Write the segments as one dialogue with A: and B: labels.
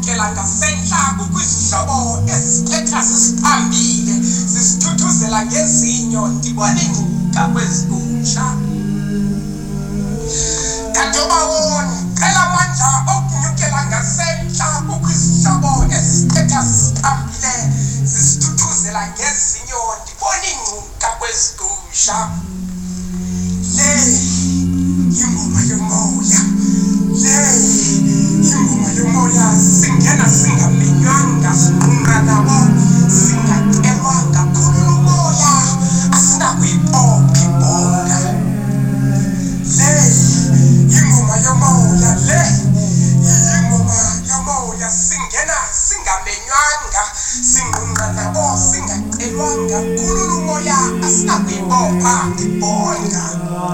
A: ukunyukela ngasentla kukwisihlobo esithetha sisiphambile sisithuthuzela ngezinyo ndibona ingcuka kwezikutsha Kadobawoni cela amandla okunyukela ngasentla kukwisihlobo esithetha sisiphambile sisithuthuzela ngezinyo ndibona ingcuka kwezikutsha le ingoma yomoya ingoma yomoya singena singamenywanga sinqunqa nabo singacelwanga khulula umoya asinakuyipopha ibonga ingoma yomoya ingoma yomoya singena singamenywanga sinqunqa nabo singacelwanga khulula umoya asinakuyipopha ibonga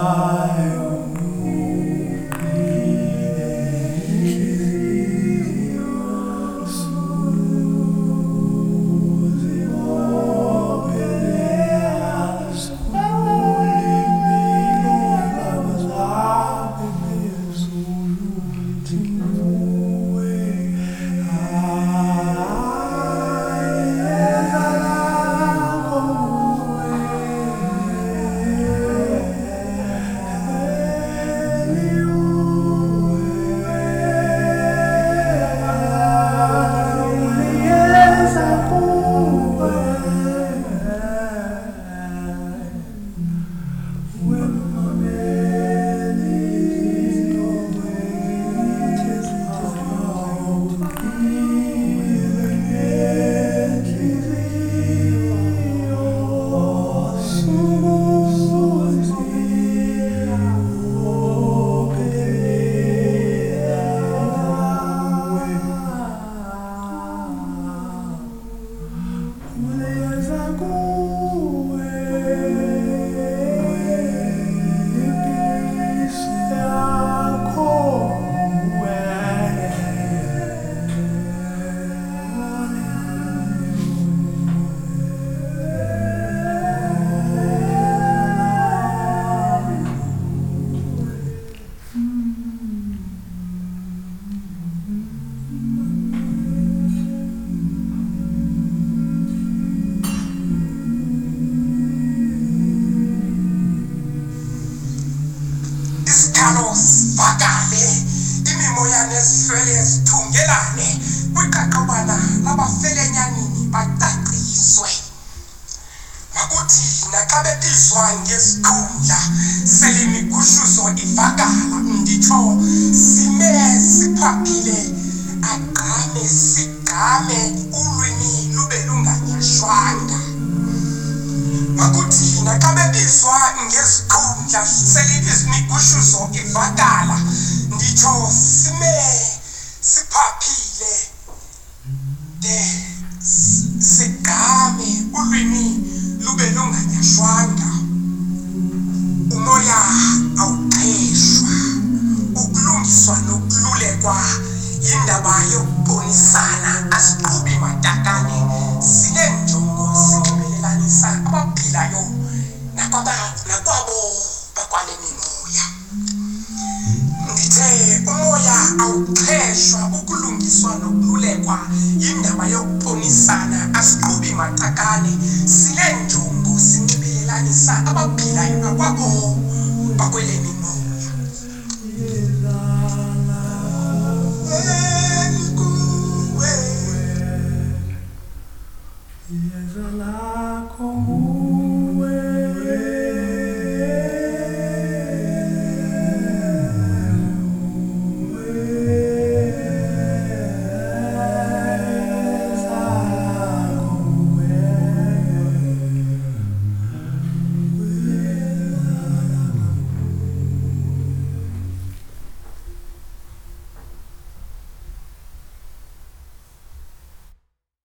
A: Vakale imimoya nesifele sithungelane kwiqaqobana labafelenyani bacaciswe makuthi naxa bebizwa ngesikhundla selimigushuzo ivakala nditsho sime siphaphile agqame sigqame ulwimi lube lunganyashwanga makuthi naxa bebizwa ngesikhundla selimigushuzo ivakala nditsho sime siphaphile sigqame ulwimi lube lunganyashwanga umoya awuqeshwa ukulungiswa nokululekwa yindaba yokubonisana asiqhubi matakane sinenjongo sinxibelelanisa abaphilayo nakwabo bakwale mimoya ndithe umoya awuqeshwa ukulungiswa nokululekwa yindaba yokubonisana asiqhubi matakane sinenjongo sinxibelelanisa abaphilayo nakwabo bakwele mimoya